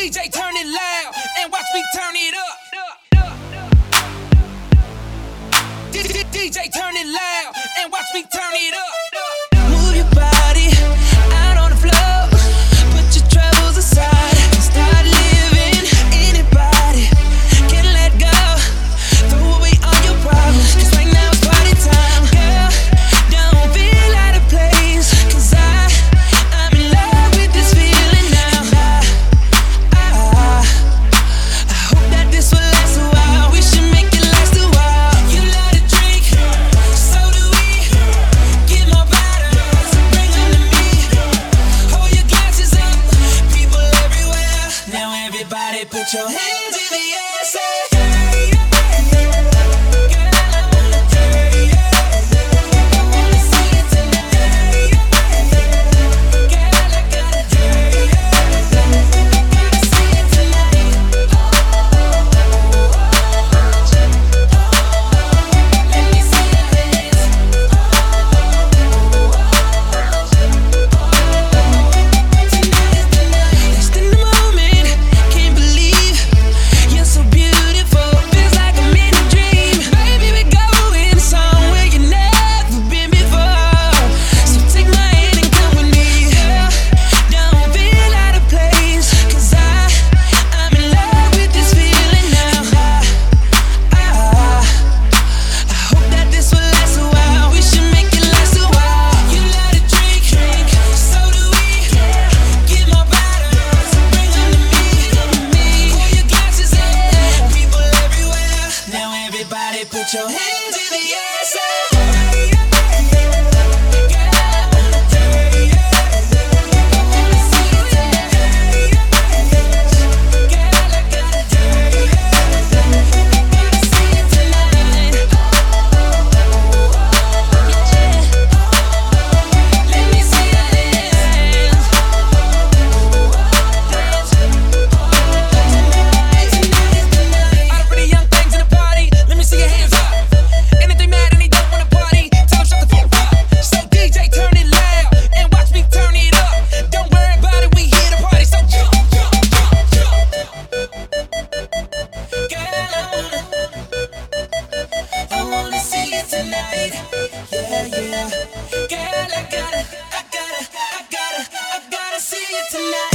DJ, turn it loud and watch me turn it up. DJ, turn it loud and watch me turn it up. Move your body out on the floor. Put your troubles aside and start living. Anybody can let go. Throw away all your problems, 'cause right now it's party time. Girl, don't feel out of place, 'cause I'm in love with this feeling now. I hope that this will last a while. We should make it last a while. You love to drink, so do we. Get more bottles, bring them to me. Hold your glasses up, people everywhere. Now everybody put your hands in the air, say hey, yeah. Girl, I wanna tell you, I wanna see it tonight. Girl, I gotta tell you, gotta see it tonight. Let me see your hands. Tonight is the night. Lost in the moment, can't believe you're so beautiful. Feels like I'm in a dream. Baby, we're going somewhere you've never been before. So take my hand and come with me. Girl, don't feel out of place, 'cause I'm in love with this feeling now. I hope that this will last a while. We should make it last a while. You love to drink, so do we. Get more bottles, bring them to me. Pour your glasses up, people everywhere. Now everybody put your hands in the air, say hey, girl, I wanna tell you, I wanna see it tonight. Girl, I gotta tell you, gotta see it tonight. Let me see your hands. Tonight is the night. All the pretty young things in the party, let me see your hands up. And if they mad and they don't wanna party, tell them shut the fuck up. So DJ, turn it loud and watch me turn it up. Don't worry about it, we here to party, so jump, jump, jump, jump. Girl, I wanna see it tonight. Yeah, yeah. Girl, I gotta see it tonight.